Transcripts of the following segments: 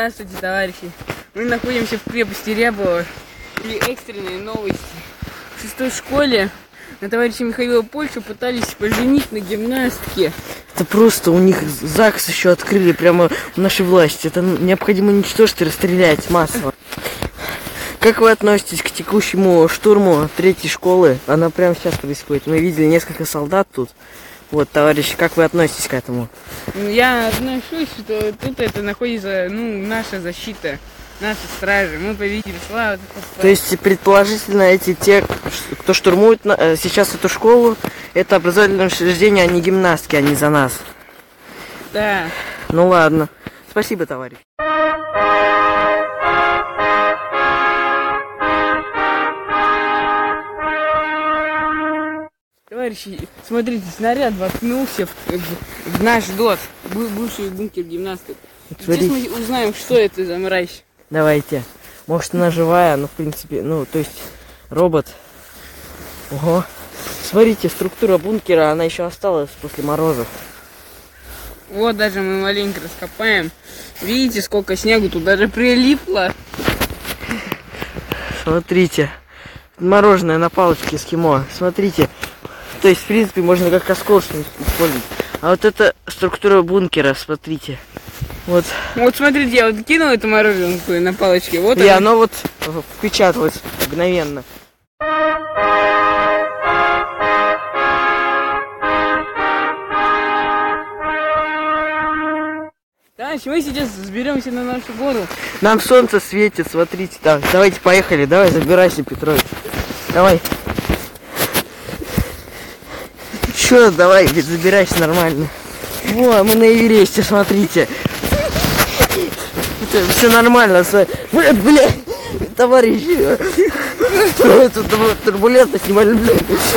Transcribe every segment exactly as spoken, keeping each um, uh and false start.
Здравствуйте, товарищи. Мы находимся в крепости Рябова. И экстренные новости. В шестой школе на товарища Михаила Польшу пытались поженить на гимнастке. Это просто у них ЗАГС еще открыли прямо в нашей власти. Это необходимо уничтожить и расстрелять массово. Как вы относитесь к текущему штурму третьей школы? Она прямо сейчас происходит. Мы видели несколько солдат тут. Вот, товарищи, как вы относитесь к этому? Я отношусь, что тут это находится, ну, наша защита, наша стража. Мы победили, слава. То есть, предположительно, эти те, кто штурмует сейчас эту школу, это образовательное учреждение, а не гимнастки, они за нас. Да. Ну ладно. Спасибо, товарищ. Товарищи, смотрите, снаряд воткнулся в, в, в наш дот, бывший бункер гимнасток. Сейчас мы узнаем, что это за мразь. Давайте. Может, она живая, но в принципе, ну, то есть робот. Ого. Смотрите, структура бункера, она еще осталась после морозов. Вот даже мы маленько раскопаем. Видите, сколько снегу тут даже прилипло. Смотрите. Мороженое на палочке эскимо. Смотрите. То есть, в принципе, можно как осколочный использовать. А вот эта структура бункера, смотрите. Вот. Вот смотрите, я вот кинул эту мороженку на палочке. Вот и она. оно вот впечаталось мгновенно. Товарищи, мы сейчас сберемся на нашу гору. Нам солнце светит, смотрите. Так, давайте поехали. Давай, забирайся, Петрович. Давай. Чё, давай, ведь забирайся нормально. Во, мы на Эвересте, смотрите. Все нормально. Блядь, блядь, товарищи. Тут турбулентность небольшая.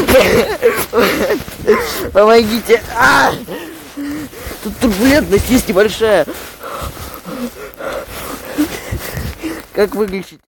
Помогите. А! Тут турбулентность есть небольшая. Как выглядит?